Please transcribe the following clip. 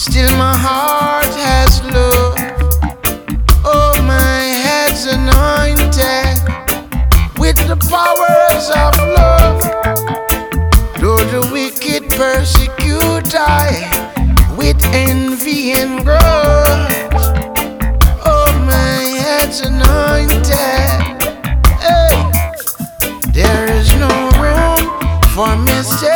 Still my heart has love. Oh, my head's anointed with the powers of love. Though the wicked persecute I with envy and grudge. Oh, my head's anointed. Hey, there is no room for mistake.